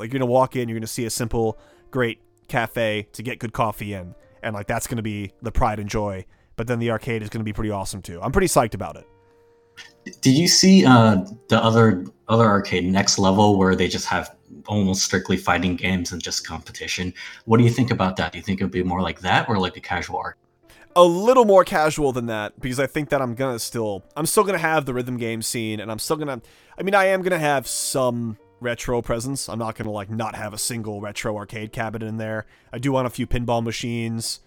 Like, you're going to walk in, you're going to see a simple, great cafe to get good coffee in. And, like, that's going to be the pride and joy. But then the arcade is going to be pretty awesome, too. I'm pretty psyched about it. Did you see the other arcade, Next Level, where they just have almost strictly fighting games and just competition? What do you think about that? Do you think it would be more like that or like a casual arcade? A little more casual than that, because I think that I'm still gonna have the rhythm game scene, and I am gonna have some retro presence. I'm not gonna like not have a single retro arcade cabinet in there. I do want a few pinball machines,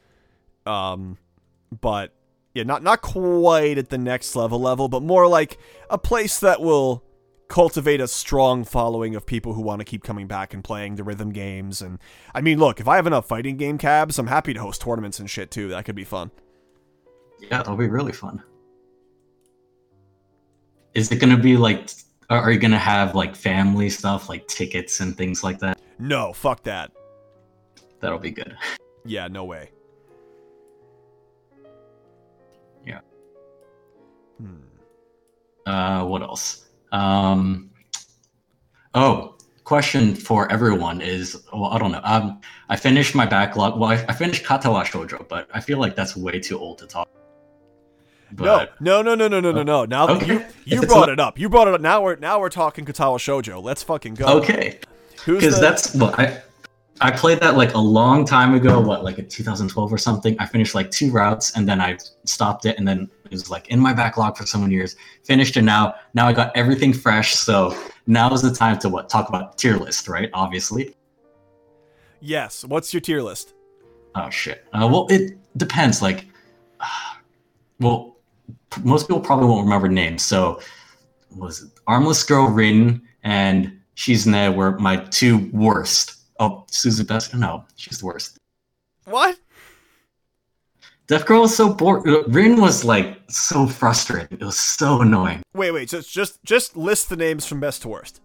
but yeah, not quite at the Next Level, but more like a place that will cultivate a strong following of people who want to keep coming back and playing the rhythm games. And I mean, look, if I have enough fighting game cabs, I'm happy to host tournaments and shit too. That could be fun. Yeah, that'll be really fun. Is it going to be like, are you going to have like family stuff, like tickets and things like that? No, fuck that. That'll be good. Yeah, no way. Yeah. Hmm. What else? Question for everyone is, well, I don't know. I finished my backlog. Well, I finished Katawa Shoujo, but I feel like that's way too old to talk. But, No. Now okay. that you brought it up. You brought it up. Now we're talking Katawa Shoujo. Let's fucking go. Okay. Because that's what I played that like a long time ago, like in 2012 or something. I finished like 2 routes and then I stopped it, and then it was like in my backlog for so many years. Finished it now. Now I got everything fresh, so now is the time to talk about tier list, right? Obviously. Yes. What's your tier list? Oh shit. Well, it depends. Like, well, most people probably won't remember names. So, was it Armless Girl Rin and Shizune were my 2 worst. Oh, Suzu best? No, she's the worst. What? Deaf Girl was so bored. Rin was like so frustrating. It was so annoying. Wait. So it's just list the names from best to worst.